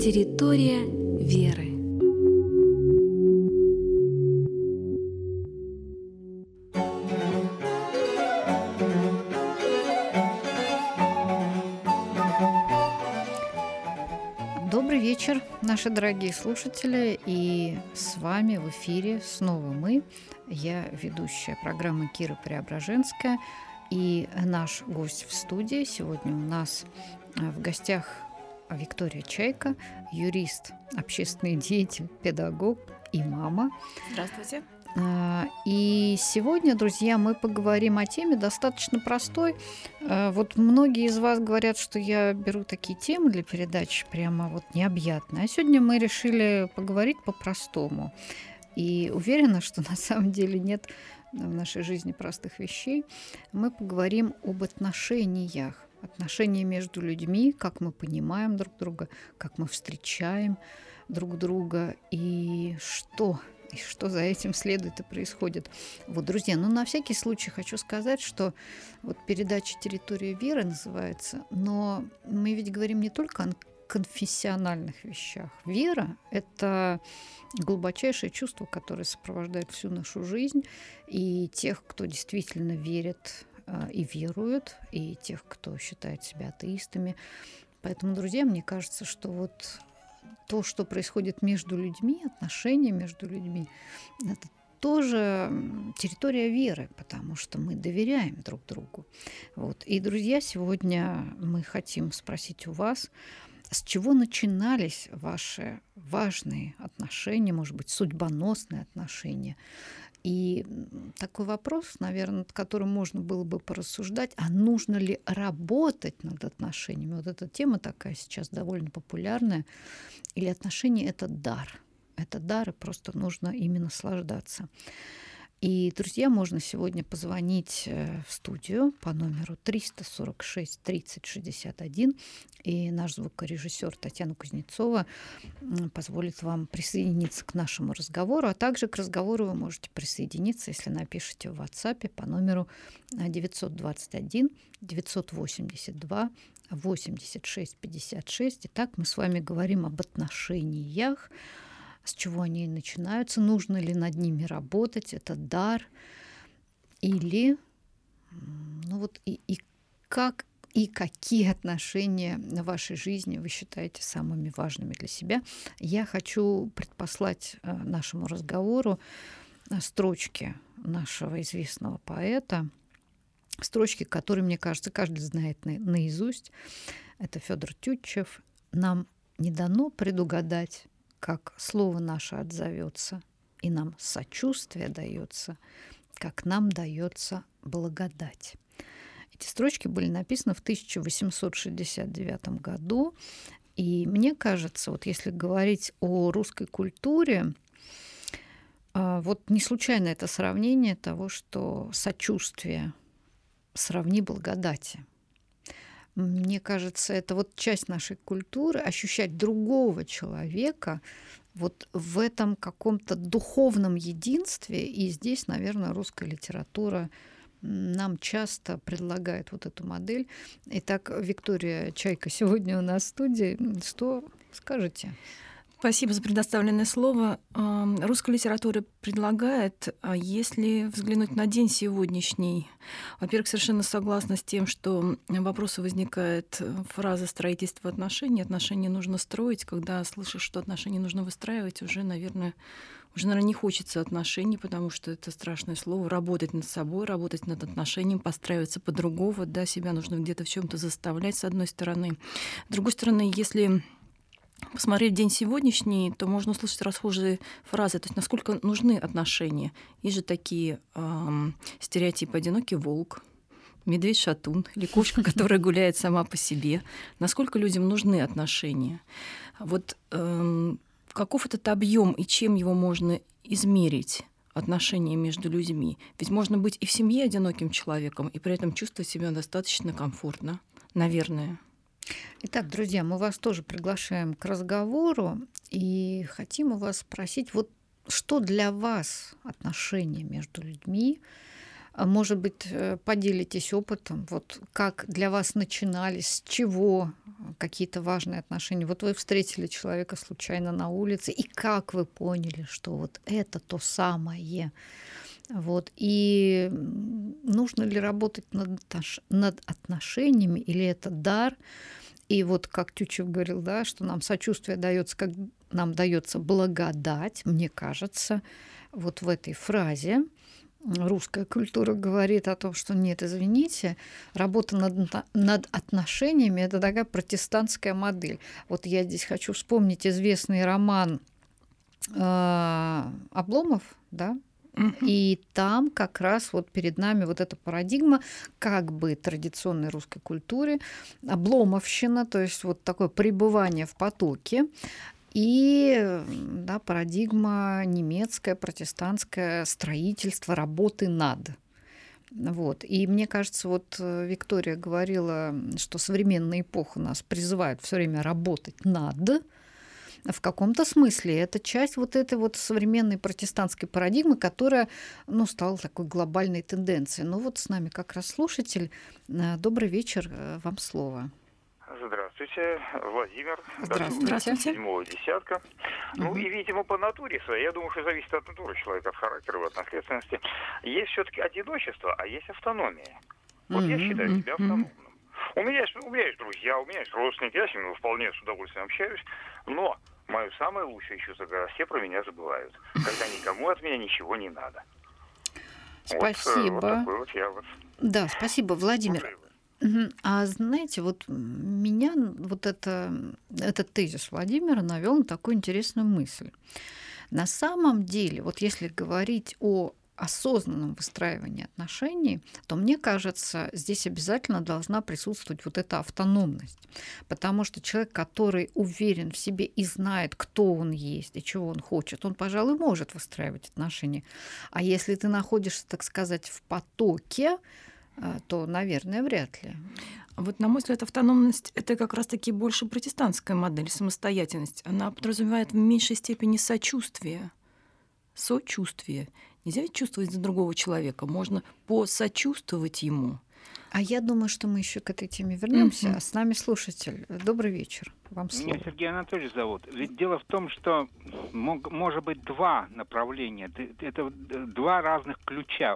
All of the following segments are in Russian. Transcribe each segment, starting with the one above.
Территория веры. Добрый вечер, наши дорогие слушатели, и с вами в эфире снова мы. Я ведущая программы Кира Преображенская, и наш гость в студии. Сегодня у нас в гостях Виктория Чайка, юрист, общественный деятель, педагог и мама. Здравствуйте. И сегодня, друзья, мы поговорим о теме достаточно простой. Вот многие из вас говорят, что я беру такие темы для передач прямо вот необъятные. А сегодня мы решили поговорить по-простому. И уверена, что на самом деле нет в нашей жизни простых вещей. Мы поговорим об отношениях. Отношения между людьми, как мы понимаем друг друга, как мы встречаем друг друга и что за этим следует и происходит. Вот, друзья, на всякий случай хочу сказать, что вот передача «Территория веры» называется, но мы ведь говорим не только о конфессиональных вещах. Вера – это глубочайшее чувство, которое сопровождает всю нашу жизнь, и тех, кто действительно верит и веруют, и тех, кто считает себя атеистами. Поэтому, друзья, мне кажется, что вот то, что происходит между людьми, отношения между людьми, это тоже территория веры, потому что мы доверяем друг другу. Вот. И, друзья, сегодня мы хотим спросить у вас, с чего начинались ваши важные отношения, может быть, судьбоносные отношения? И такой вопрос, наверное, над которым можно было бы порассуждать, а нужно ли работать над отношениями? Вот эта тема такая сейчас довольно популярная. Или отношения – это дар? Это дар, и просто нужно ими наслаждаться. И, друзья, можно сегодня позвонить в студию по номеру 346 30 61, и наш звукорежиссер Татьяна Кузнецова позволит вам присоединиться к нашему разговору, а также к разговору вы можете присоединиться, если напишите в WhatsApp по номеру 921 982 86 56. Итак, мы с вами говорим об отношениях, с чего они начинаются, нужно ли над ними работать, это дар, или как и какие отношения в вашей жизни вы считаете самыми важными для себя. Я хочу предпослать нашему разговору строчки нашего известного поэта, строчки, которые, мне кажется, каждый знает наизусть. Это Фёдор Тютчев. «Нам не дано предугадать, как слово наше отзовется, и нам сочувствие дается, как нам дается благодать». Эти строчки были написаны в 1869 году, и мне кажется, вот если говорить о русской культуре, вот не случайно это сравнение того, что сочувствие сравни благодати. Мне кажется, это вот часть нашей культуры, ощущать другого человека вот в этом каком-то духовном единстве. И здесь, наверное, русская литература нам часто предлагает вот эту модель. Итак, Виктория Чайка сегодня у нас в студии. Что скажете? Спасибо за предоставленное слово. Русская литература предлагает, если взглянуть на день сегодняшний, во-первых, совершенно согласна с тем, что вопросы возникает фраза «строительство отношений». Отношения нужно строить. Когда слышишь, что отношения нужно выстраивать, уже, наверное, не хочется отношений, потому что это страшное слово. Работать над собой, работать над отношением, подстраиваться по-другому. Да, себя нужно где-то в чем-то заставлять, с одной стороны. С другой стороны, если посмотреть день сегодняшний, то можно услышать расхожие фразы, то есть насколько нужны отношения. Есть же такие стереотипы: одинокий волк, медведь-шатун или кошка, которая гуляет сама по себе. Насколько людям нужны отношения? Вот каков этот объем и чем его можно измерить? Отношения между людьми. Ведь можно быть и в семье одиноким человеком, и при этом чувствовать себя достаточно комфортно, наверное. Итак, друзья, мы вас тоже приглашаем к разговору и хотим у вас спросить, вот что для вас отношения между людьми, Может быть, поделитесь опытом, вот как для вас начинались, с чего какие-то важные отношения. Вот вы встретили человека случайно на улице, и как вы поняли, что вот это то самое. Вот. И нужно ли работать над отношениями, или это дар? И вот как Тютчев говорил, да, что нам сочувствие дается, как нам дается благодать, мне кажется, вот в этой фразе русская культура говорит о том, что нет, извините, работа над отношениями – это такая протестантская модель. Вот я здесь хочу вспомнить известный роман Обломов, да, и там как раз вот перед нами вот эта парадигма как бы традиционной русской культуре, обломовщина, то есть вот такое пребывание в потоке, и да, парадигма немецкая, протестантское строительство работы над. Вот. И мне кажется, вот Виктория говорила, что современная эпоха нас призывает все время работать над. В каком-то смысле это часть вот этой вот современной протестантской парадигмы, которая, ну, стала такой глобальной тенденцией. Ну вот с нами как раз слушатель. Добрый вечер, вам слово. Здравствуйте, Владимир. Здравствуйте. 7-го десятка. Ну и, видимо, по натуре своей, я думаю, что зависит от натуры человека, от характера, от наследственности. Есть все-таки одиночество, а есть автономия. Вот я считаю себя автономным. У меня есть друзья, у меня есть родственники, я с ними вполне с удовольствием общаюсь, но мое самое лучшее чувство, когда все про меня забывают, когда никому от меня ничего не надо. Спасибо. Вот такой вот я вот. Да, спасибо, Владимир. А знаете, вот меня вот этот тезис Владимира навел на такую интересную мысль. На самом деле, вот если говорить о осознанном выстраивании отношений, то, мне кажется, здесь обязательно должна присутствовать вот эта автономность. Потому что человек, который уверен в себе и знает, кто он есть и чего он хочет, он, пожалуй, может выстраивать отношения. А если ты находишься, так сказать, в потоке, то, наверное, вряд ли. Вот, на мой взгляд, автономность – это как раз-таки больше протестантская модель, самостоятельность. Она подразумевает в меньшей степени сочувствие. Сочувствие. Нельзя ведь чувствовать за другого человека, можно посочувствовать ему. А я думаю, что мы еще к этой теме вернемся. А с нами слушатель. Добрый вечер. Вам слово. Меня Сергей Анатольевич зовут. Ведь дело в том, что может быть два направления. Это два разных ключа.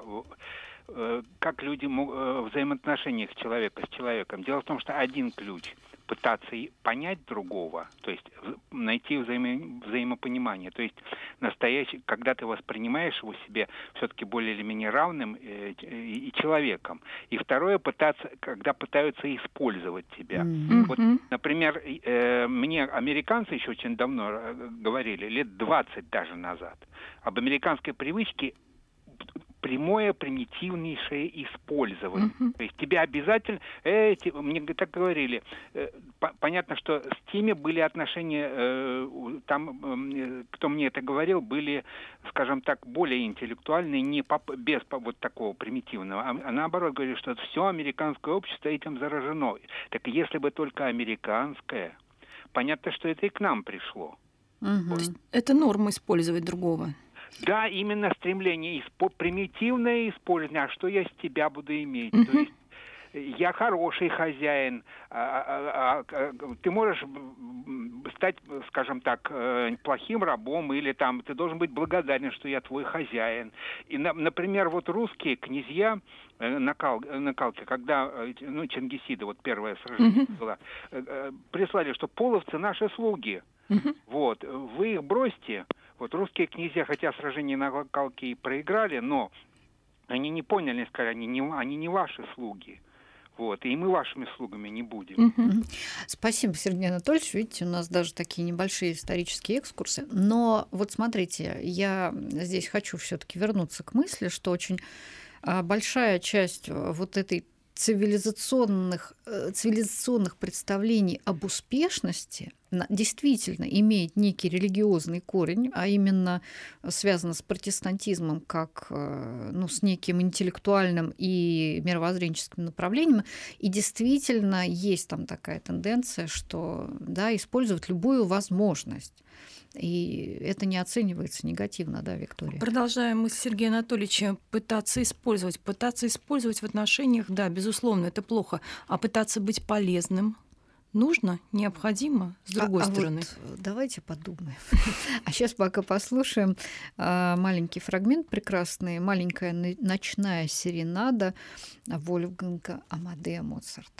Как люди в взаимоотношениях человека с человеком. Дело в том, что один ключ – пытаться понять другого, то есть найти взаимопонимание. То есть настоящий, когда ты воспринимаешь его себе все-таки более или менее равным и человеком. И второе, когда пытаются использовать тебя. Вот, например, мне американцы еще очень давно говорили, лет 20 даже назад, об американской привычке прямое, примитивнейшее использование. То есть тебе обязательно... мне так говорили. Понятно, что с теми были отношения... кто мне это говорил, были, скажем так, более интеллектуальные, без вот такого примитивного. А наоборот, говорили, что все американское общество этим заражено. Так если бы только американское, понятно, что это и к нам пришло. Это норма использовать другого. Да, именно стремление, примитивное использование, а что я с тебя буду иметь? То есть я хороший хозяин, ты можешь стать, скажем так, плохим рабом, или там ты должен быть благодарен, что я твой хозяин. И, например, вот русские князья на Калке, когда Чингисида, вот первое сражение было, прислали, что половцы наши слуги. Вот, вы их бросьте. Вот русские князья, хотя сражение на Калке и проиграли, но они не поняли, сказали, они не ваши слуги. Вот, и мы вашими слугами не будем. Спасибо, Сергей Анатольевич. Видите, у нас даже такие небольшие исторические экскурсы. Но вот смотрите, я здесь хочу все-таки вернуться к мысли, что очень большая часть вот этой цивилизационных представлений об успешности действительно имеет некий религиозный корень, а именно связано с протестантизмом как с неким интеллектуальным и мировоззренческим направлением. И действительно есть там такая тенденция, что использовать любую возможность И это не оценивается негативно, да, Виктория? Продолжаем мы с Сергеем Анатольевичем пытаться использовать в отношениях, да, безусловно, это плохо, а пытаться быть полезным нужно, необходимо, с другой стороны. Вот давайте подумаем. А сейчас пока послушаем маленький фрагмент прекрасный, маленькая ночная серенада Вольфганга Амадея Моцарта.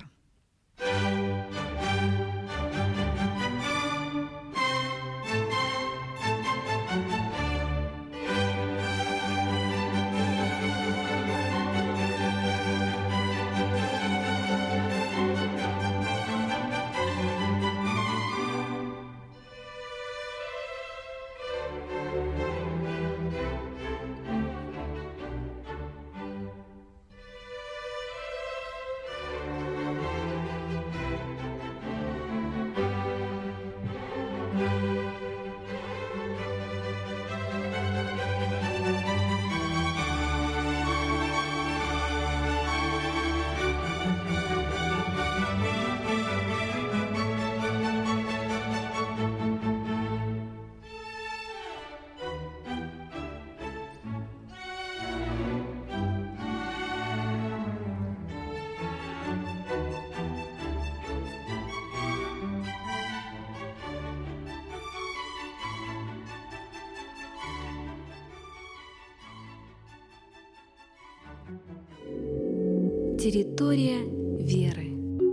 Территория веры.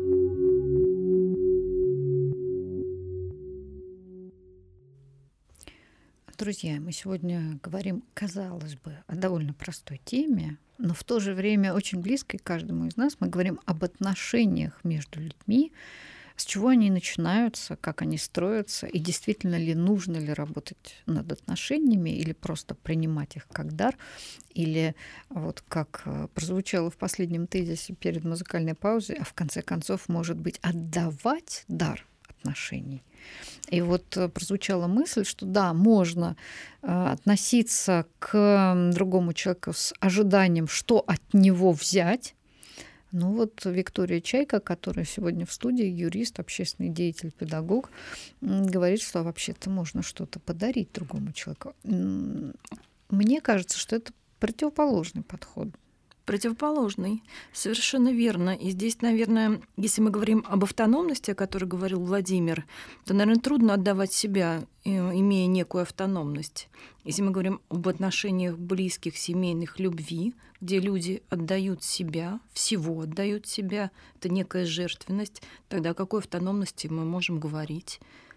Друзья, мы сегодня говорим, казалось бы, о довольно простой теме, но в то же время очень близкой каждому из нас. Мы говорим об отношениях между людьми, с чего они начинаются, как они строятся, и действительно ли нужно ли работать над отношениями, или просто принимать их как дар, или вот как прозвучало в последнем тезисе перед музыкальной паузой, а в конце концов, может быть, отдавать дар отношений. И вот прозвучала мысль, что да, можно относиться к другому человеку с ожиданием, что от него взять. Ну вот Виктория Чайка, которая сегодня в студии, юрист, общественный деятель, педагог, говорит, что вообще-то можно что-то подарить другому человеку. Мне кажется, что это противоположный подход. Противоположный, совершенно верно. И здесь, наверное, если мы говорим об автономности, о которой говорил Владимир, то, наверное, трудно отдавать себя, имея некую автономность. Если мы говорим об отношениях близких, семейных, любви, где люди отдают себя, всего отдают себя, это некая жертвенность, тогда о какой автономности мы можем говорить?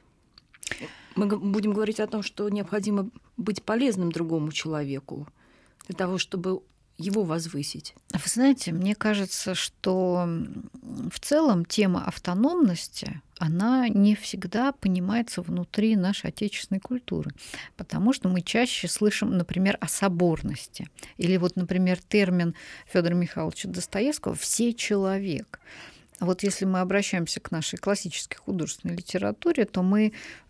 Мы будем говорить о том, что необходимо быть полезным другому человеку для того, чтобы его возвысить. Вы знаете, мне кажется, что в целом тема автономности, она не всегда понимается внутри нашей отечественной культуры, потому что мы чаще слышим, например, о соборности. Или вот, например, термин Фёдора Михайловича Достоевского «всечеловек». Вот если мы обращаемся к нашей классической художественной литературе, то мы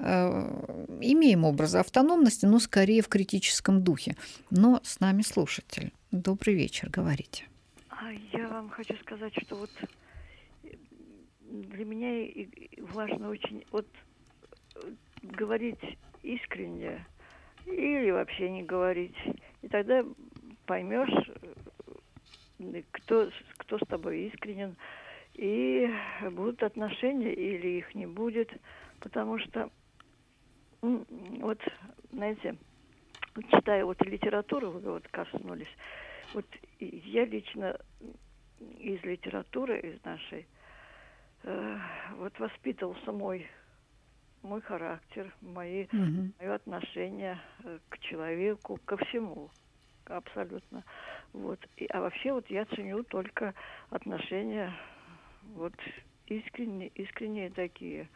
имеем образы автономности, но скорее в критическом духе. Но с нами слушатель. Добрый вечер, говорите. Я вам хочу сказать, что вот для меня важно очень вот говорить искренне или вообще не говорить. И тогда поймешь, кто с тобой искренен, и будут отношения или их не будет, потому что, вот, знаете, читая вот литературу, вы вот коснулись, вот я лично из литературы, из нашей, вот воспитывался мой характер, мое отношение к человеку, ко всему, абсолютно. Вот. А вообще вот я ценю только отношения вот искренние такие.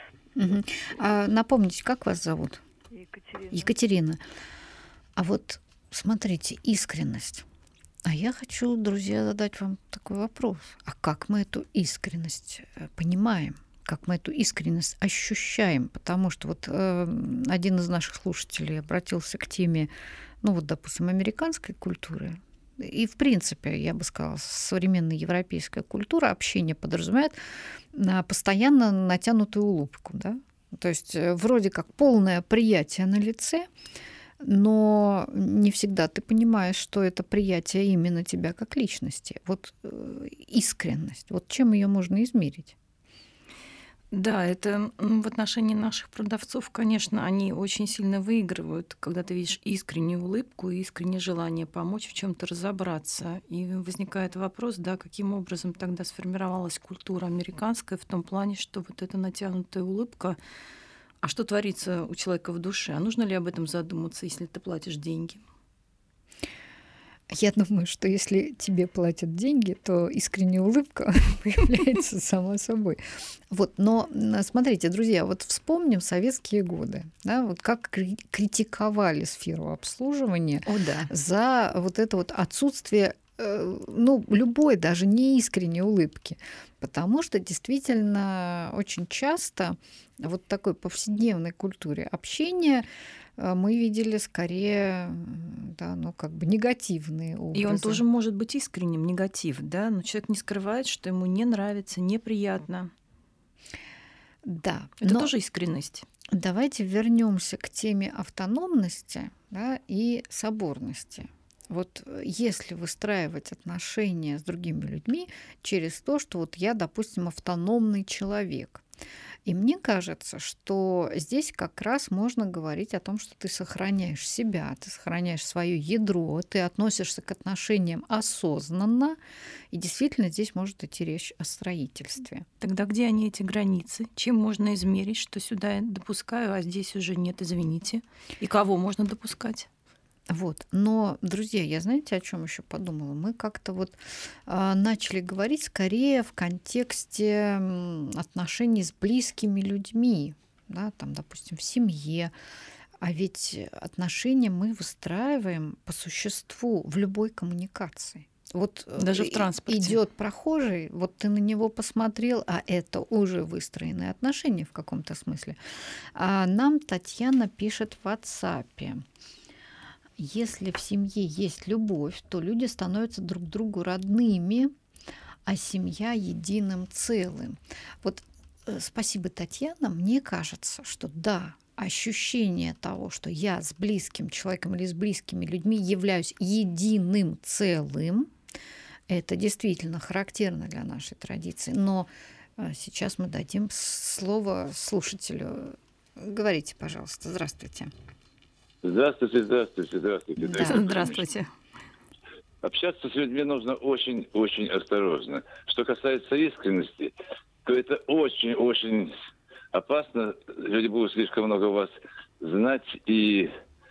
А напомните, как вас зовут? Екатерина. А вот смотрите, искренность. А я хочу, друзья, задать вам такой вопрос. А как мы эту искренность понимаем? Как мы эту искренность ощущаем? Потому что вот один из наших слушателей обратился к теме, ну вот, допустим, американской культуры. И, в принципе, я бы сказала, современная европейская культура общения подразумевает постоянно натянутую улыбку, да? То есть вроде как полное приятие на лице, но не всегда ты понимаешь, что это приятие именно тебя как личности. Вот искренность, вот чем ее можно измерить? Да, это в отношении наших продавцов, конечно, они очень сильно выигрывают, когда ты видишь искреннюю улыбку и искреннее желание помочь в чем-то разобраться. И возникает вопрос, да, каким образом тогда сформировалась культура американская в том плане, что вот эта натянутая улыбка, а что творится у человека в душе? А нужно ли об этом задуматься, если ты платишь деньги? Я думаю, что если тебе платят деньги, то искренняя улыбка появляется сама собой. Вот, но смотрите, друзья, вот вспомним советские годы, да, вот как критиковали сферу обслуживания за вот это вот отсутствие, любой даже неискренней улыбки, потому что действительно очень часто вот в такой повседневной культуре общения мы видели скорее, да, негативные образы. И он тоже может быть искренним, негатив, да, но человек не скрывает, что ему не нравится, неприятно. Да. Это тоже искренность. Давайте вернемся к теме автономности, да, и соборности. Вот если выстраивать отношения с другими людьми через то, что вот я, допустим, автономный человек, и мне кажется, что здесь как раз можно говорить о том, что ты сохраняешь себя, ты сохраняешь свое ядро, ты относишься к отношениям осознанно, и действительно здесь может идти речь о строительстве. Тогда где они, эти границы? Чем можно измерить, что сюда я допускаю, а здесь уже нет, извините? И кого можно допускать? Вот. Но, друзья, я знаете, о чем еще подумала? Мы как-то вот начали говорить скорее в контексте отношений с близкими людьми, да, там, допустим, в семье. А ведь отношения мы выстраиваем по существу в любой коммуникации. Вот даже в транспорте. Идет прохожий, вот ты на него посмотрел, а это уже выстроенные отношения в каком-то смысле. А нам Татьяна пишет в WhatsApp. Если в семье есть любовь, то люди становятся друг другу родными, а семья единым целым. Вот спасибо, Татьяна. Мне кажется, что да, ощущение того, что я с близким человеком или с близкими людьми являюсь единым целым, это действительно характерно для нашей традиции. Но сейчас мы дадим слово слушателю. Говорите, пожалуйста. Здравствуйте. Здравствуйте. Да. Здравствуйте. Общаться с людьми нужно очень осторожно. Что касается искренности, то это очень опасно. Люди будут слишком много вас знать, и,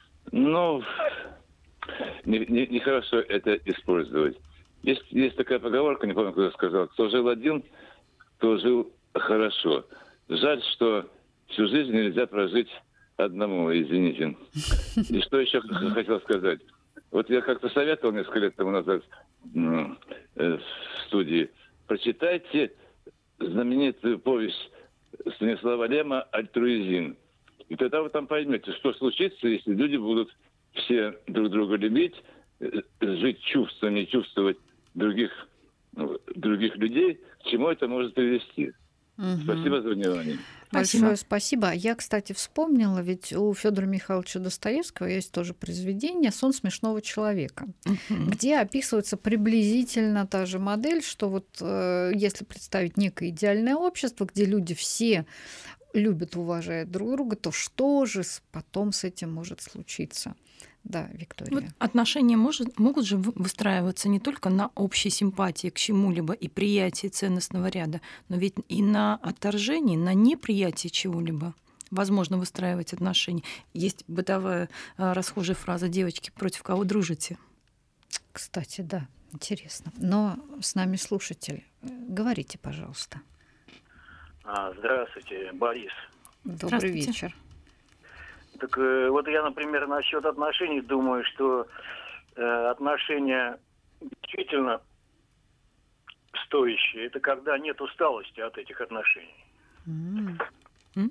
нехорошо это использовать. Есть такая поговорка, не помню, кто сказал: кто жил один, то жил хорошо. Жаль, что всю жизнь нельзя прожить одному, извините. И что еще хотел сказать? Вот я как-то советовал несколько лет тому назад в студии: прочитайте знаменитую повесть Станислава Лема «Альтруизм». И тогда вы там поймете, что случится, если люди будут все друг друга любить, жить чувствами, чувствовать других людей, к чему это может привести. Спасибо за внимание. Большое спасибо. Я, кстати, вспомнила, ведь у Федора Михайловича Достоевского есть тоже произведение «Сон смешного человека», где описывается приблизительно та же модель, что вот если представить некое идеальное общество, где люди все любят, уважают друг друга, то что же потом с этим может случиться? Да, Виктория. Вот отношения могут же выстраиваться не только на общей симпатии к чему-либо и приятии ценностного ряда, но ведь и на отторжении, на неприятии чего-либо возможно выстраивать отношения. Есть бытовая расхожая фраза: девочки, против кого дружите? Кстати, да, интересно. Но с нами слушатель. Говорите, пожалуйста. Здравствуйте, Борис. Добрый вечер. Так вот я, например, насчет отношений думаю, что отношения действительно стоящие. Это когда нет усталости от этих отношений.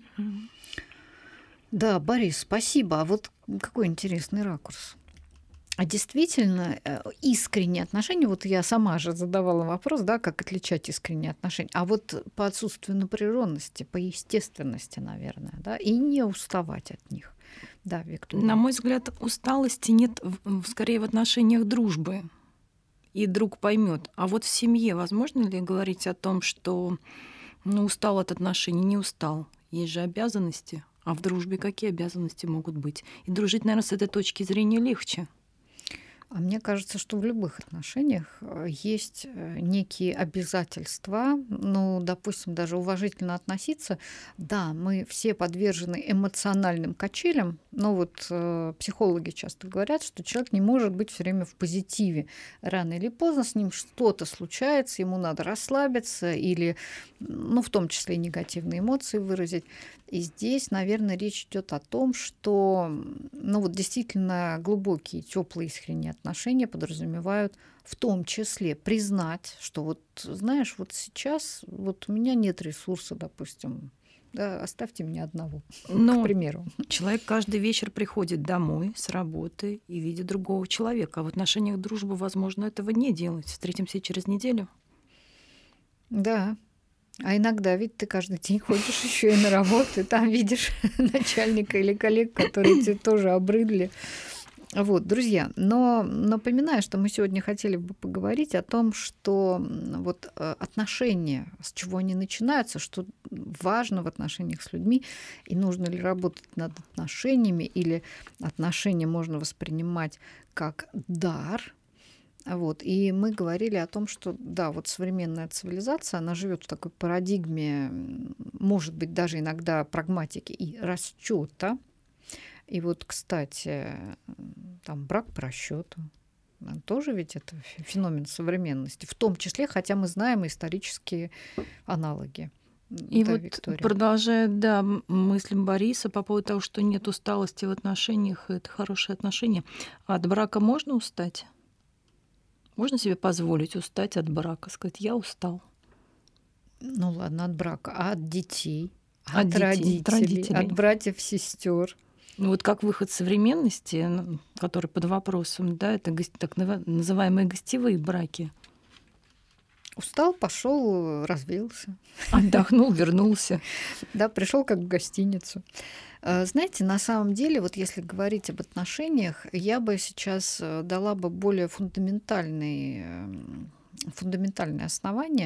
Да, Борис, спасибо. А вот какой интересный ракурс. А действительно, искренние отношения, вот я сама же задавала вопрос, да, как отличать искренние отношения, а вот по отсутствию напряженности, по естественности, наверное, да, и не уставать от них. Да, Виктория. На мой взгляд, усталости нет скорее в отношениях дружбы. И друг поймет. А вот в семье возможно ли говорить о том, что устал от отношений, не устал? Есть же обязанности. А в дружбе какие обязанности могут быть? И дружить, наверное, с этой точки зрения легче. А мне кажется, что в любых отношениях есть некие обязательства, допустим, даже уважительно относиться. Да, мы все подвержены эмоциональным качелям, но вот психологи часто говорят, что человек не может быть все время в позитиве. Рано или поздно с ним что-то случается, ему надо расслабиться или, в том числе и негативные эмоции выразить. И здесь, наверное, речь идет о том, что действительно глубокие, теплые, искренние отношения подразумевают в том числе признать, что знаешь, сейчас у меня нет ресурса, допустим, да, оставьте меня одного, к примеру. Человек каждый вечер приходит домой с работы и видит другого человека. А в отношениях дружбы, возможно, этого не делать. Встретимся через неделю. Да. А иногда ведь ты каждый день ходишь еще и на работу, и там видишь начальника или коллег, которые тебе тоже обрыдли. Друзья, но напоминаю, что мы сегодня хотели бы поговорить о том, что отношения, с чего они начинаются, что важно в отношениях с людьми, и нужно ли работать над отношениями, или отношения можно воспринимать как дар. И мы говорили о том, что да, современная цивилизация, она живет в такой парадигме, может быть, даже иногда прагматики и расчета. И кстати, там брак по расчету. Тоже ведь это феномен современности, в том числе, хотя мы знаем исторические аналоги. И да, Виктория. Продолжая, мысль Бориса по поводу того, что нет усталости в отношениях, это хорошие отношения. А от брака можно устать? Можно себе позволить устать от брака, сказать, я устал? Ладно, от брака. А от детей? От родителей? От братьев, сестер? Как выход современности, который под вопросом, да, это так называемые гостевые браки. Устал, пошел, развеялся. Отдохнул, вернулся. Да, пришел как в гостиницу. Знаете, на самом деле, если говорить об отношениях, я бы сейчас дала бы более фундаментальные основания.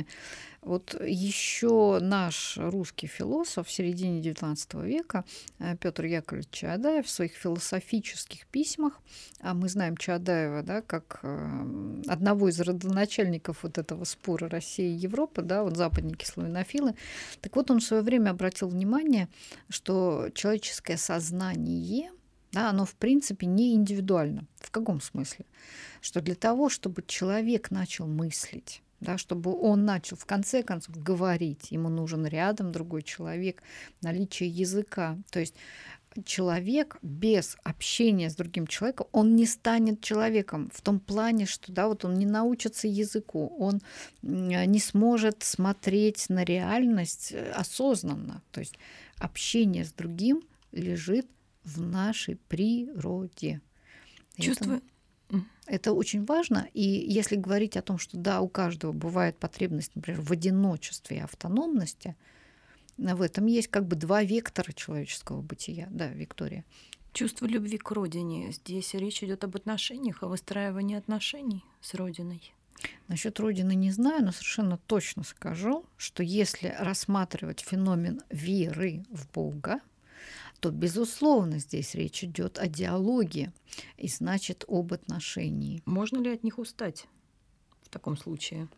Еще наш русский философ в середине XIX века Петр Яковлевич Чаадаев в своих философических письмах, а мы знаем Чаадаева, да, как одного из родоначальников этого спора России и Европы, да, западники-славянофилы. Так он в свое время обратил внимание, что человеческое сознание, да, оно в принципе не индивидуально. В каком смысле? Что для того, чтобы человек начал мыслить, да, чтобы он начал в конце концов говорить, ему нужен рядом другой человек, наличие языка. То есть человек без общения с другим человеком, он не станет человеком в том плане, что он не научится языку, он не сможет смотреть на реальность осознанно. То есть общение с другим лежит в нашей природе. Чувствую. Это очень важно. И если говорить о том, что да, у каждого бывает потребность, например, в одиночестве и автономности, в этом есть два вектора человеческого бытия. Да, Виктория. Чувство любви к родине. Здесь речь идет об отношениях, о выстраивании отношений с родиной. Насчет родины не знаю, но совершенно точно скажу, что если рассматривать феномен веры в Бога, то, безусловно, здесь речь идет о диалоге и, значит, об отношении. Можно ли от них устать в таком случае?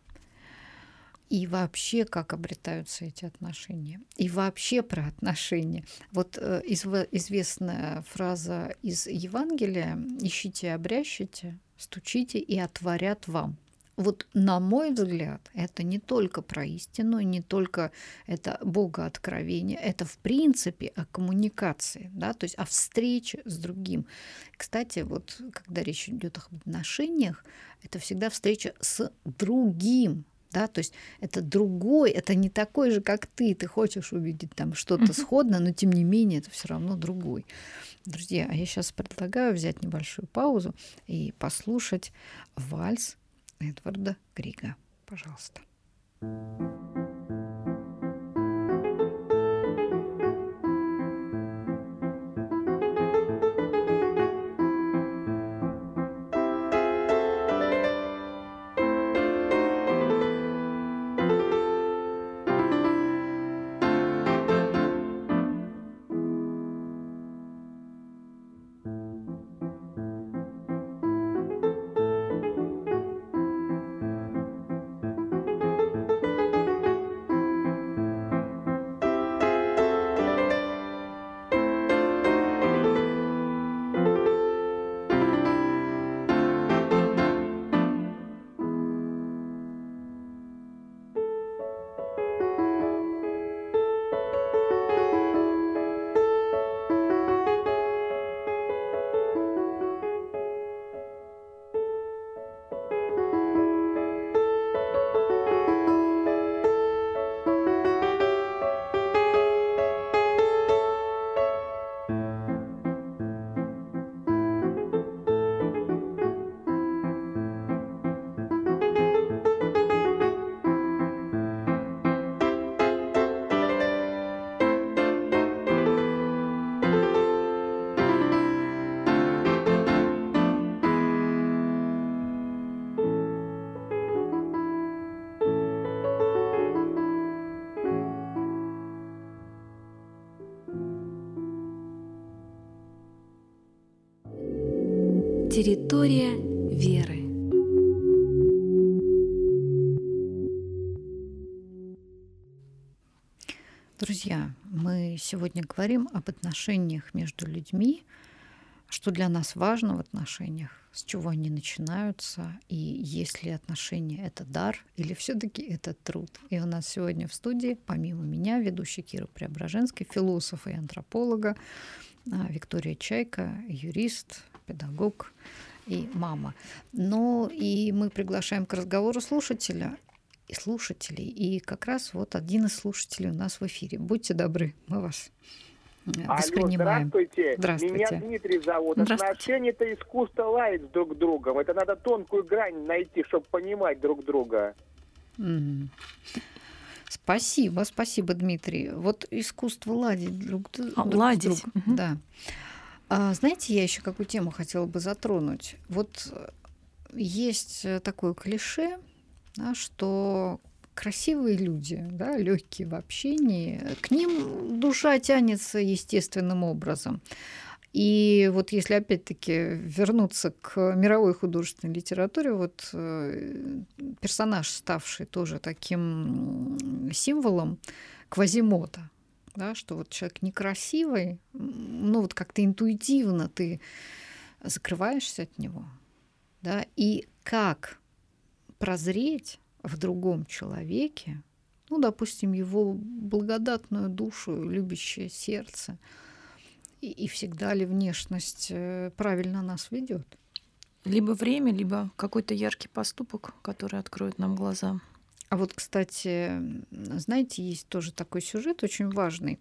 И вообще, как обретаются эти отношения. И вообще про отношения. Известная фраза из Евангелия: «Ищите и обрящите, стучите и отворят вам». На мой взгляд, это не только про истину, не только это богооткровение, это в принципе о коммуникации, да, то есть о встрече с другим. Кстати, когда речь идет об отношениях, это всегда встреча с другим Да, то есть это другой, это не такой же, как ты хочешь увидеть там что-то сходное, но тем не менее это все равно другой. Друзья, а я сейчас предлагаю взять небольшую паузу и послушать вальс Эдварда Грига. Пожалуйста. Территория веры. Друзья, мы сегодня говорим об отношениях между людьми, что для нас важно в отношениях, с чего они начинаются, и есть ли отношения — это дар или все-таки это труд. И у нас сегодня в студии, помимо меня, ведущая Кира Преображенская, философа и антрополога, Виктория Чайка, юрист, педагог и мама. Ну и мы приглашаем к разговору слушателя и слушателей. И как раз вот один из слушателей у нас в эфире. Будьте добры, мы вас воспринимаем. Здравствуйте. Здравствуйте. Меня Дмитрий зовут. Отношения — это искусство лаять друг с другом. Это надо тонкую грань найти, чтобы понимать друг друга. Спасибо, Дмитрий. Вот искусство ладить друг с другом. Да. Знаете, я еще какую тему хотела бы затронуть. Вот есть такое клише, да, что красивые люди, да, легкие в общении, к ним душа тянется естественным образом. И вот если опять-таки вернуться к мировой художественной литературе, вот персонаж, ставший тоже таким символом, Квазимода, да, что вот человек некрасивый, ну вот как-то интуитивно ты закрываешься от него, да, и как прозреть в другом человеке, ну, допустим, его благодатную душу, любящее сердце, и всегда ли внешность правильно нас ведет? Либо время, либо какой-то яркий поступок, который откроет нам глаза. А вот, кстати, знаете, есть тоже такой сюжет очень важный.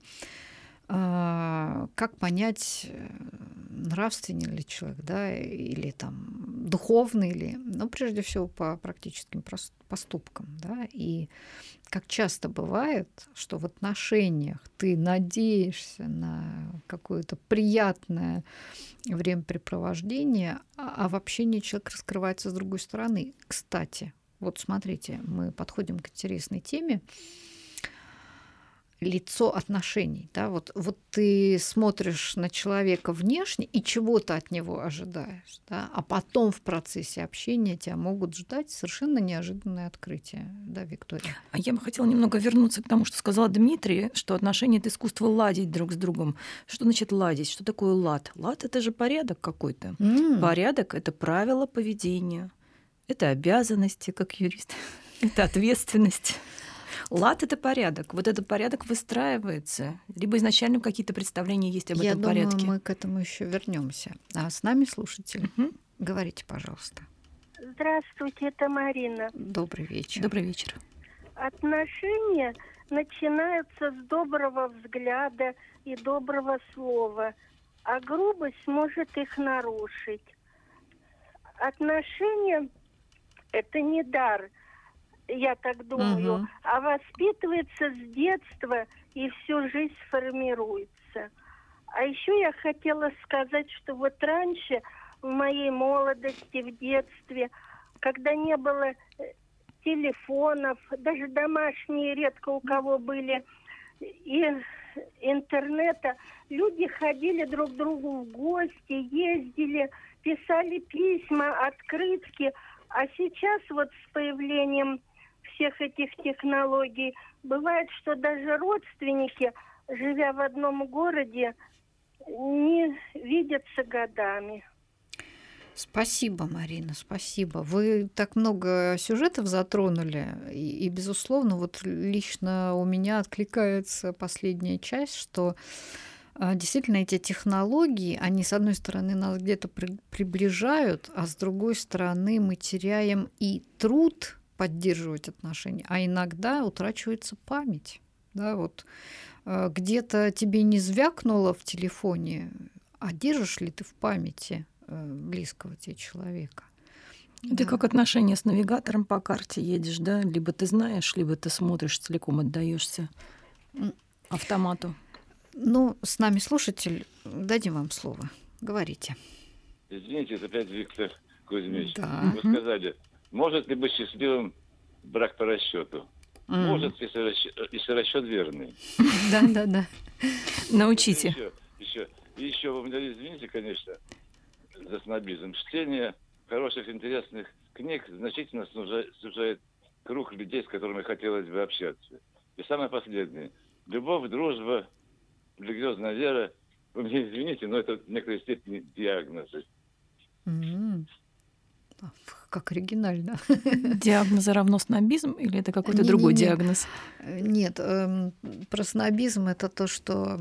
Как понять, нравственный ли человек, да, или там духовный ли, но прежде всего по практическим поступкам, да, и как часто бывает, что в отношениях ты надеешься на какое-то приятное времяпрепровождение, а в общении человек раскрывается с другой стороны. Кстати, вот смотрите, мы подходим к интересной теме. Лицо отношений. Да? Вот ты смотришь на человека внешне и чего-то от него ожидаешь. Да? А потом в процессе общения тебя могут ждать совершенно неожиданные открытия. Да, Виктория? А я бы хотела немного вернуться к тому, что сказала Дмитрий, что отношения — это искусство ладить друг с другом. Что значит ладить? Что такое лад? Лад — это же порядок какой-то. Порядок — это правила поведения. Это обязанности, как юрист. Это ответственность. Лад — это порядок. Вот этот порядок выстраивается. Либо изначально какие-то представления есть об этом порядке. Я думаю, мы к этому еще вернемся. А с нами слушатель. Говорите, пожалуйста. Здравствуйте, это Марина. Добрый вечер. Добрый вечер. Отношения начинаются с доброго взгляда и доброго слова, а грубость может их нарушить. Отношения – это не дар, я так думаю, а воспитывается с детства и всю жизнь формируется. А еще я хотела сказать, что вот раньше, в моей молодости, в детстве, когда не было телефонов, даже домашние редко у кого были, и интернета, люди ходили друг к другу в гости, ездили, писали письма, открытки. А сейчас вот с появлением всех этих технологий бывает, что даже родственники, живя в одном городе, не видятся годами. Спасибо, Марина, спасибо. Вы так много сюжетов затронули, и безусловно, вот лично у меня откликается последняя часть, что действительно эти технологии, они, с одной стороны, нас где-то приближают, а с другой стороны, мы теряем и труд поддерживать отношения, а иногда утрачивается память. Да, вот где-то тебе не звякнуло в телефоне, а держишь ли ты в памяти близкого тебе человека? Это как отношения с навигатором по карте едешь, да? Либо ты знаешь, либо ты смотришь, целиком отдаешься автомату. Ну, с нами слушатель, дадим вам слово. Говорите. Извините, это опять Виктор Кузьмич. Да. Вы сказали, может ли быть счастливым брак по расчету? Может, если расчет верный. Да. Научите. Еще вы меня извините, конечно, за снобизм. Чтение хороших, интересных книг значительно сужает круг людей, с которыми хотелось бы общаться. И самое последнее. Любовь, дружба, религиозная вера. Вы меня извините, но это в некоторой степени диагнозы. Как оригинально. Диагнозы равно снобизм или это какой-то другой диагноз? Нет, про снобизм это то, что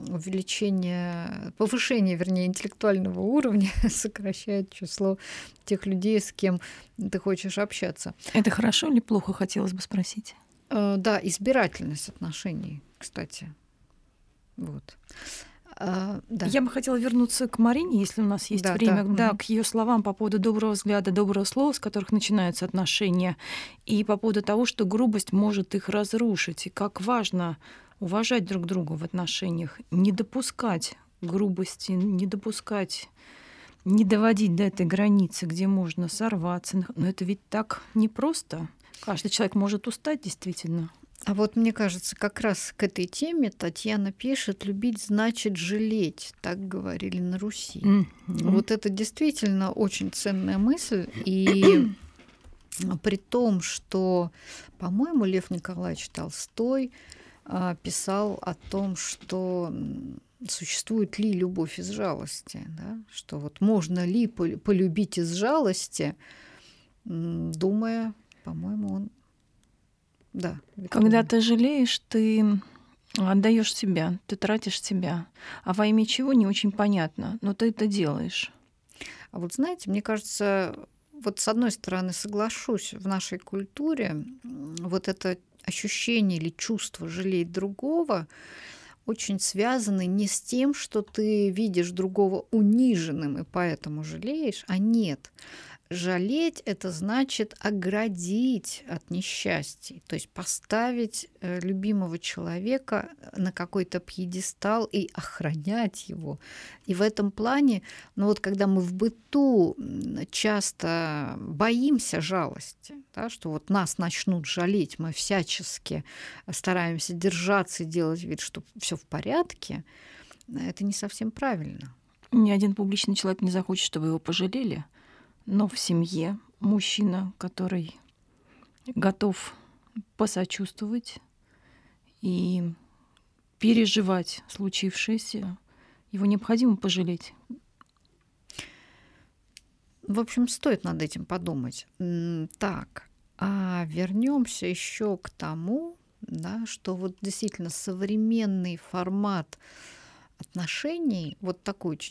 повышение, вернее, интеллектуального уровня сокращает число тех людей, с кем ты хочешь общаться. Это хорошо или плохо, хотелось бы спросить? Да, избирательность отношений, кстати. Вот. Да. Я бы хотела вернуться к Марине, если у нас есть время, к ее словам по поводу доброго взгляда, доброго слова, с которых начинаются отношения, и по поводу того, что грубость может их разрушить, и как важно уважать друг друга в отношениях, не допускать грубости, не доводить до этой границы, где можно сорваться. Но это ведь так непросто. Каждый человек может устать действительно. А вот мне кажется, как раз к этой теме Татьяна пишет: «Любить значит жалеть», так говорили на Руси. Вот это действительно очень ценная мысль. И при том, что, по-моему, Лев Николаевич Толстой писал о том, что существует ли любовь из жалости, да? Что вот можно ли полюбить из жалости, думая, по-моему, он... Да. Когда ты жалеешь, ты отдаешь себя, ты тратишь себя. А во имя чего не очень понятно, но ты это делаешь. А вот знаете, мне кажется, вот с одной стороны соглашусь, в нашей культуре вот это ощущение или чувство жалеть другого очень связаны не с тем, что ты видишь другого униженным и поэтому жалеешь, а нет. Жалеть – это значит оградить от несчастий, то есть поставить любимого человека на какой-то пьедестал и охранять его. И в этом плане, когда мы в быту часто боимся жалости, да, что вот нас начнут жалеть, мы всячески стараемся держаться и делать вид, что все в порядке, это не совсем правильно. Ни один публичный человек не захочет, чтобы его пожалели. Но в семье мужчина, который готов посочувствовать и переживать случившееся, его необходимо пожалеть. В общем, стоит над этим подумать. Так, а вернемся еще к тому, да, что вот действительно современный формат отношений, вот такой очень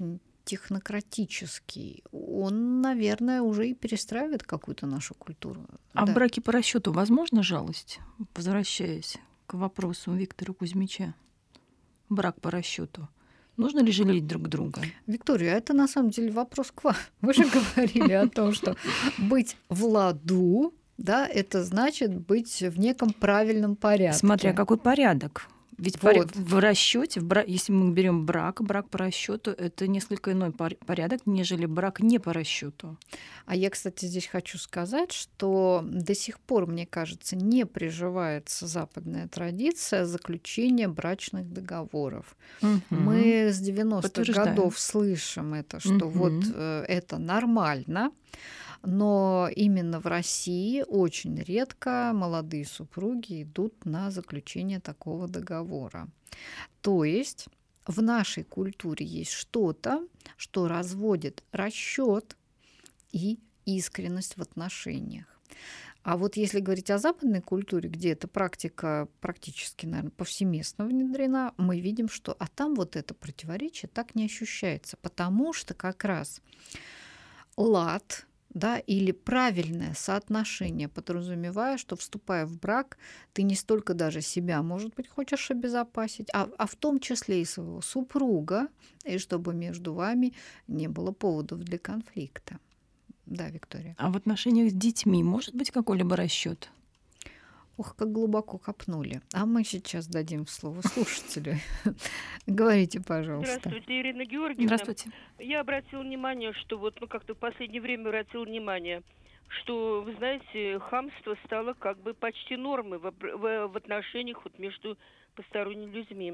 технократический, он, наверное, уже и перестраивает какую-то нашу культуру. А Да. в браке по расчету возможна жалость? Возвращаясь к вопросу Виктора Кузьмича. Брак по расчету. Нужно ли жалеть друг друга? Виктория, это на самом деле вопрос к вам. Вы же говорили о том, что быть в ладу, да, это значит быть в неком правильном порядке. Смотря какой порядок. Ведь Вот. в расчете, если мы берем брак по расчету, это несколько иной порядок, нежели брак не по расчету. А я, кстати, здесь хочу сказать, что до сих пор, мне кажется, не приживается западная традиция заключения брачных договоров. Мы с 90-х годов слышим это, что вот это нормально. Но именно в России очень редко молодые супруги идут на заключение такого договора. То есть в нашей культуре есть что-то, что разводит расчет и искренность в отношениях. А вот если говорить о западной культуре, где эта практика практически, наверное, повсеместно внедрена, мы видим, что там вот это противоречие так не ощущается, потому что как раз лад, да, или правильное соотношение, подразумевая, что, вступая в брак, ты не столько даже себя, может быть, хочешь обезопасить, а в том числе и своего супруга, и чтобы между вами не было поводов для конфликта. Да, Виктория. А в отношениях с детьми может быть какой-либо расчет? Ох, как глубоко копнули. А мы сейчас дадим слово слушателю. Говорите, пожалуйста. Здравствуйте, Ирина Георгиевна. Здравствуйте. Я обратила внимание, что как-то в последнее время обратила внимание, что, вы знаете, хамство стало как бы почти нормой в отношениях между посторонними людьми.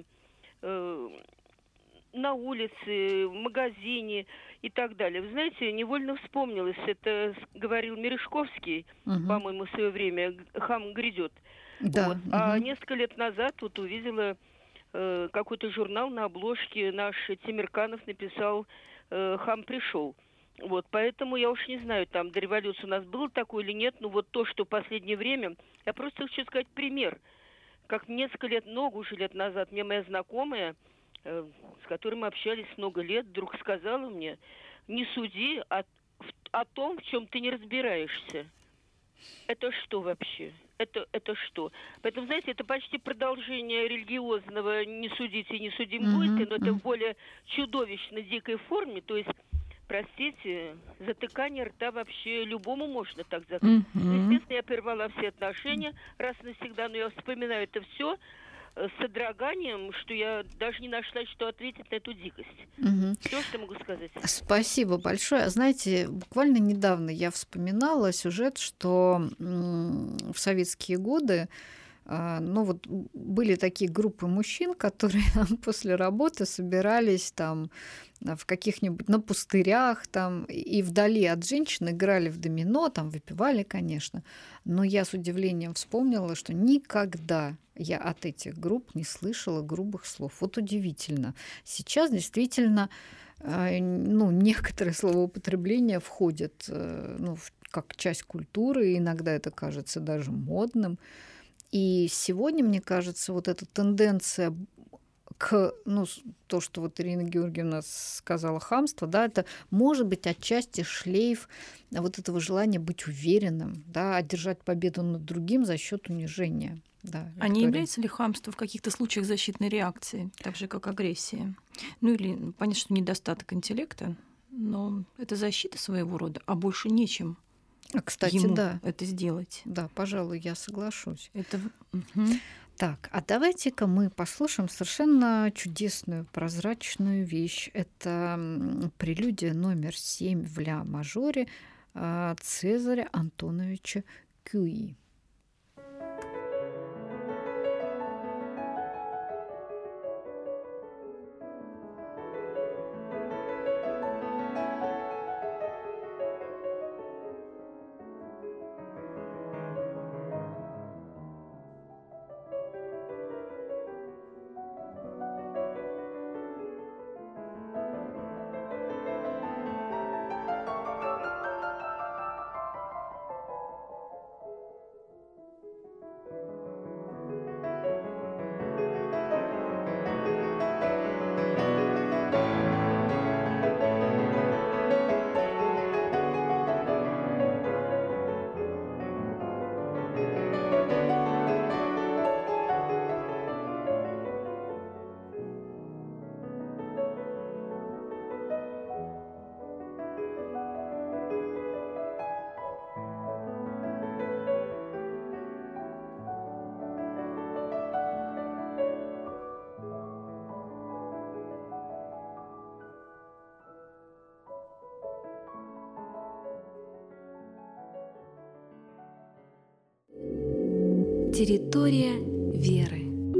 На улице, в магазине и так далее. Вы знаете, невольно вспомнилось, это говорил Мережковский, по-моему, в свое время, «Хам грядет». Да. Вот. А несколько лет назад увидела какой-то журнал, на обложке наш Тимирканов написал «Хам пришел». Вот, поэтому я уж не знаю, там до революции у нас было такое или нет, но вот то, что в последнее время, я просто хочу сказать пример. Как много уже лет назад мне моя знакомая, с которой мы общались много лет, вдруг сказала мне: не суди о том, в чем ты не разбираешься. Это что вообще? Это что? Поэтому, знаете, это почти продолжение религиозного «не судите, не судим будете», но это в более чудовищно дикой форме, то есть, простите, затыкание рта вообще любому можно так закрыть. Естественно, я прервала все отношения раз и навсегда, но я вспоминаю это все с содроганием, что я даже не нашла, что ответить на эту дикость. Все, что могу сказать. Спасибо большое. Знаете, буквально недавно я вспоминала сюжет, что в советские годы были такие группы мужчин, которые после работы собирались там в каких-нибудь на пустырях там, и вдали от женщин играли в домино, там выпивали, конечно. Но я с удивлением вспомнила, что никогда я от этих групп не слышала грубых слов. Вот удивительно. Сейчас действительно некоторые словоупотребления входят как часть культуры, и иногда это кажется даже модным. И сегодня, мне кажется, вот эта тенденция к, то, что вот Ирина Георгиевна сказала, хамство, да, это может быть отчасти шлейф вот этого желания быть уверенным, да, одержать победу над другим за счет унижения. Да, а не является ли хамство в каких-то случаях защитной реакции, так же, как агрессия? Или понятно, что недостаток интеллекта, но это защита своего рода, а больше нечем. Кстати, ему да. это сделать. Да, пожалуй, я соглашусь. Это... Так, а давайте-ка мы послушаем совершенно чудесную, прозрачную вещь. Это прелюдия номер 7 в ля-мажоре Цезаря Антоновича Кюи. Территория веры.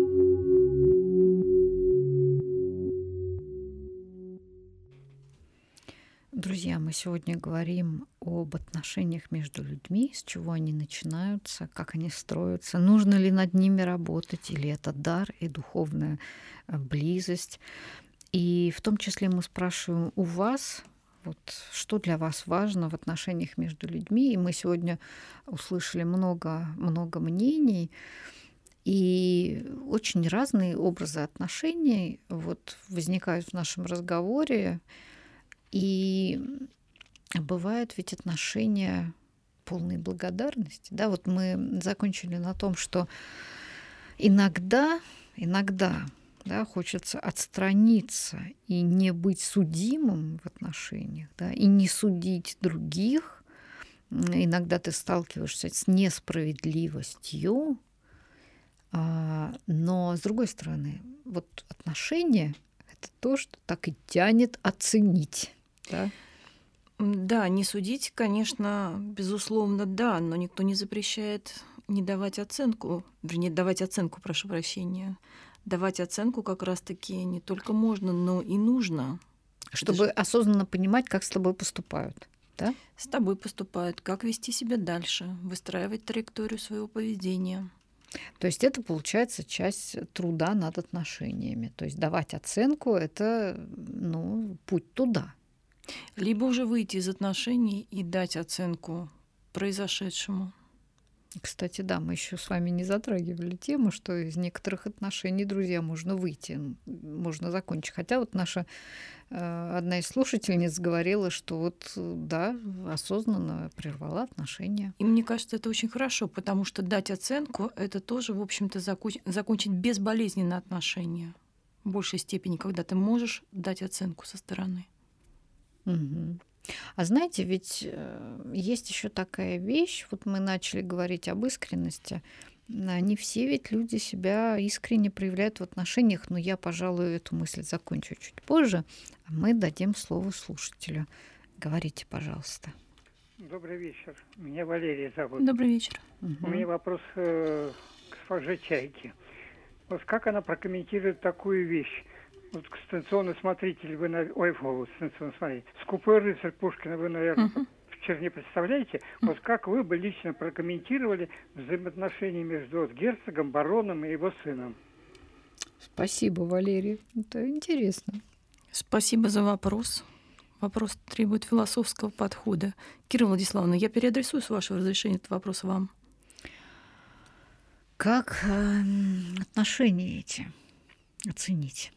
Друзья, мы сегодня говорим об отношениях между людьми, с чего они начинаются, как они строятся, нужно ли над ними работать, или это дар и духовная близость. И в том числе мы спрашиваем у вас, вот, что для вас важно в отношениях между людьми. И мы сегодня услышали много мнений, и очень разные образы отношений вот возникают в нашем разговоре. И бывают ведь отношения полной благодарности. Да, вот мы закончили на том, что иногда да, хочется отстраниться и не быть судимым в отношениях, да, и не судить других. Иногда ты сталкиваешься с несправедливостью, но, с другой стороны, вот отношения — это то, что так и тянет оценить. Да? Да, не судить, конечно, безусловно, да, но никто не запрещает не давать оценку, вернее, давать оценку, прошу прощения. Давать оценку как раз-таки не только можно, но и нужно. Чтобы осознанно понимать, как с тобой поступают. Да? С тобой поступают, как вести себя дальше, выстраивать траекторию своего поведения. То есть это, получается, часть труда над отношениями. То есть давать оценку — это путь туда. Либо уже выйти из отношений и дать оценку произошедшему. Кстати, да, мы еще с вами не затрагивали тему, что из некоторых отношений, друзья, можно выйти, можно закончить. Хотя вот наша одна из слушательниц говорила, что вот, да, осознанно прервала отношения. И мне кажется, это очень хорошо, потому что дать оценку — это тоже, в общем-то, закончить безболезненно отношения. В большей степени, когда ты можешь дать оценку со стороны. Угу. А знаете, ведь есть еще такая вещь, вот мы начали говорить об искренности, не все ведь люди себя искренне проявляют в отношениях, но я, пожалуй, эту мысль закончу чуть позже, а мы дадим слово слушателю. Говорите, пожалуйста. Добрый вечер. Меня Валерия зовут. Добрый вечер. У меня вопрос к госпоже Чайке. Вот как она прокомментирует такую вещь? Вот станционный смотритель, станционный смотритель, скупой рыцарь Пушкина, вы, наверное, не представляете? Вот как вы бы лично прокомментировали взаимоотношения между герцогом, бароном и его сыном? Спасибо, Валерий. Это интересно. Спасибо за вопрос. Вопрос требует философского подхода. Кира Владиславовна, я переадресую, с вашего разрешения, этот вопрос вам. Как отношения эти оценить?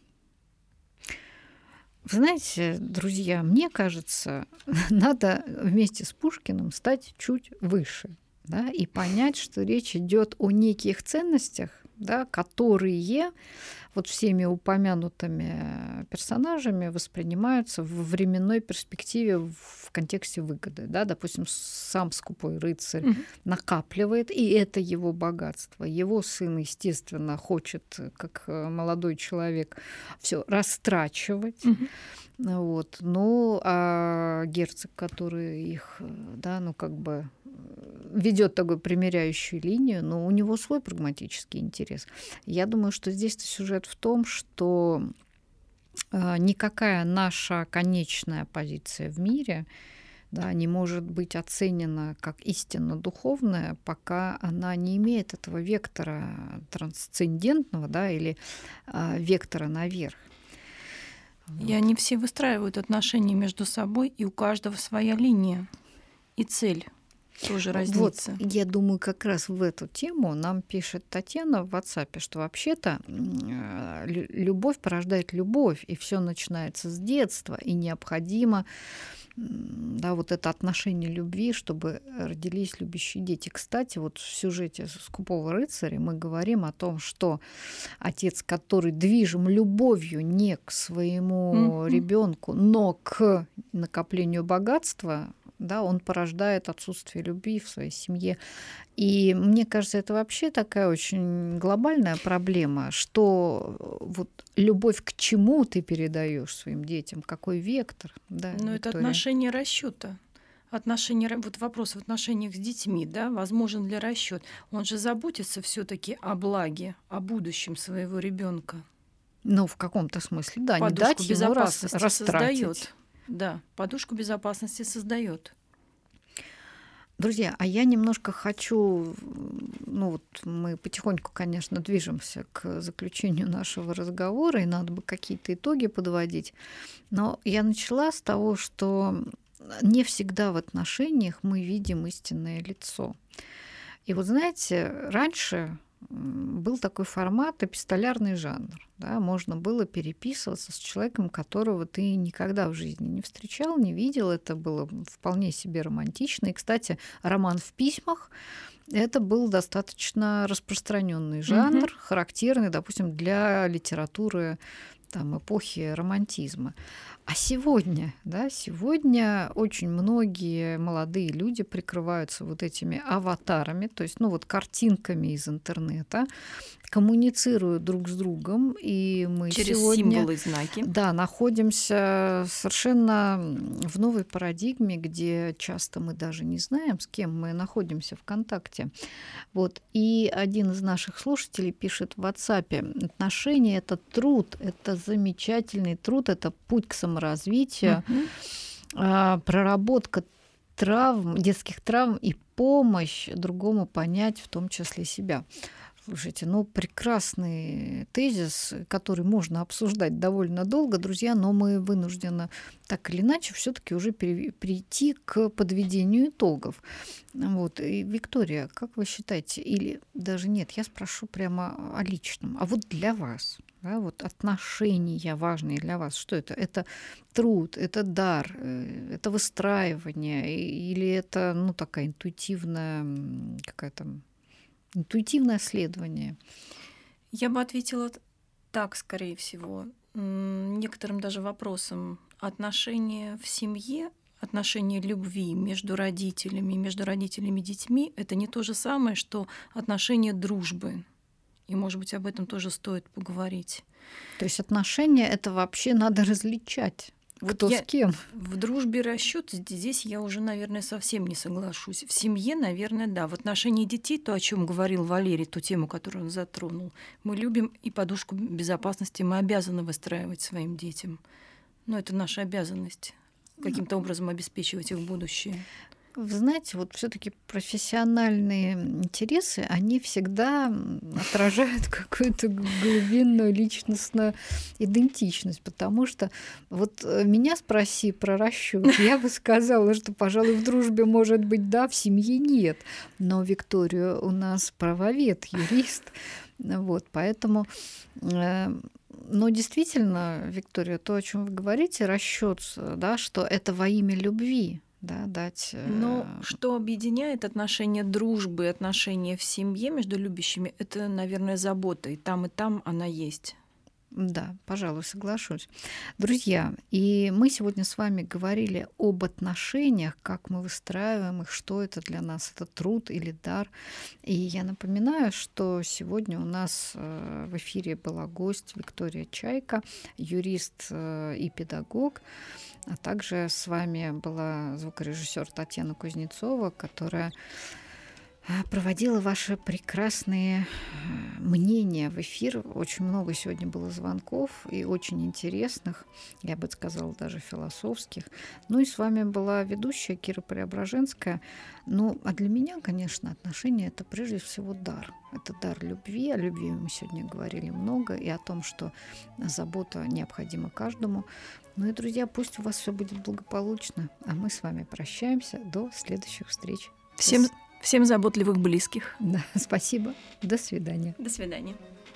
Вы знаете, друзья, мне кажется, надо вместе с Пушкиным стать чуть выше, да, и понять, что речь идет о неких ценностях, да, которые вот всеми упомянутыми персонажами воспринимаются в временной перспективе в контексте выгоды. Да? Допустим, сам скупой рыцарь накапливает, и это его богатство. Его сын, естественно, хочет, как молодой человек, все растрачивать. Вот. Ну, а герцог, который их, да, ведет такую примиряющую линию, но у него свой прагматический интерес. Я думаю, что здесь сюжет в том, что никакая наша конечная позиция в мире, да, не может быть оценена как истинно духовная, пока она не имеет этого вектора трансцендентного, да, или вектора наверх. И они все выстраивают отношения между собой, и у каждого своя линия и цель. Тоже разнится. Вот, я думаю, как раз в эту тему нам пишет Татьяна в WhatsApp, что вообще-то любовь порождает любовь, и все начинается с детства, и необходимо, да, вот это отношение любви, чтобы родились любящие дети. Кстати, вот в сюжете «Скупого рыцаря» мы говорим о том, что отец, который движим любовью не к своему ребенку, но к накоплению богатства, да, он порождает отсутствие любви в своей семье. И мне кажется, это вообще такая очень глобальная проблема, что вот любовь к чему ты передаешь своим детям, какой вектор. Да, но это отношение расчета. Вот вопрос в отношениях с детьми, да, возможен ли расчет? Он же заботится все-таки о благе, о будущем своего ребенка. Ну, в каком-то смысле, да, Подушку не дать ему безопасности растратить. создает. Да, подушку безопасности создает. Друзья, а я немножко хочу, ну вот мы потихоньку, конечно, движемся к заключению нашего разговора, и надо бы какие-то итоги подводить. Но я начала с того, что не всегда в отношениях мы видим истинное лицо. И вот знаете, раньше был такой формат эпистолярный жанр. Да? Можно было переписываться с человеком, которого ты никогда в жизни не встречал, не видел. Это было вполне себе романтично. И, кстати, роман в письмах — это был достаточно распространенный жанр, характерный, допустим, для литературы там, эпохи романтизма. А сегодня, да, сегодня очень многие молодые люди прикрываются вот этими аватарами, то есть, ну вот картинками из интернета, коммуницируют друг с другом, и мы через сегодня, символы и знаки, да, находимся совершенно в новой парадигме, где часто мы даже не знаем, с кем мы находимся в контакте. Вот. И один из наших слушателей пишет в WhatsApp: отношения — это труд, это замечательный труд, это путь к саморазвитию, проработка травм, детских травм и помощь другому понять, в том числе себя. Слушайте, ну прекрасный тезис, который можно обсуждать довольно долго, друзья, но мы вынуждены так или иначе все-таки уже прийти к подведению итогов. Вот. И, Виктория, как вы считаете, или даже нет, я спрошу прямо о личном, а вот для вас, да, вот отношения важные для вас, что это? Это труд, это дар, это выстраивание, или это, ну, такая интуитивная какая-то... интуитивное следование? Я бы ответила так, скорее всего. Некоторым даже вопросом. Отношения в семье, отношения любви между родителями и детьми — это не то же самое, что отношения дружбы. И, может быть, об этом тоже стоит поговорить. То есть отношения — это вообще надо различать. Вот кто с кем? В дружбе расчет здесь я уже, наверное, совсем не соглашусь. В семье, наверное, да. В отношении детей, то, о чем говорил Валерий, ту тему, которую он затронул, мы любим и подушку безопасности мы обязаны выстраивать своим детям. Но это наша обязанность каким-то образом обеспечивать их будущее. Вы знаете, вот все-таки профессиональные интересы, они всегда отражают какую-то глубинную личностную идентичность, потому что вот меня спроси про расчет, я бы сказала, что, пожалуй, в дружбе может быть да, в семье нет, но Виктория у нас правовед, юрист, вот, поэтому... Но действительно, Виктория, то, о чем вы говорите, расчет, да, что это во имя любви. Да, дать... Но что объединяет отношения дружбы, отношения в семье между любящими, это, наверное, забота. И там она есть. Да, пожалуй, соглашусь. Друзья, и мы сегодня с вами говорили об отношениях, как мы выстраиваем их, что это для нас, это труд или дар. И я напоминаю, что сегодня у нас в эфире была гость Виктория Чайка, юрист и педагог, а также с вами была звукорежиссер Татьяна Кузнецова, которая проводила ваши прекрасные мнения в эфир. Очень много сегодня было звонков и очень интересных, я бы сказала, даже философских. Ну и с вами была ведущая Кира Преображенская. Ну, а для меня, конечно, отношения — это прежде всего дар. Это дар любви. О любви мы сегодня говорили много, и о том, что забота необходима каждому. Ну и, друзья, пусть у вас все будет благополучно, а мы с вами прощаемся до следующих встреч. Всем заботливых близких. Да, спасибо. До свидания. До свидания.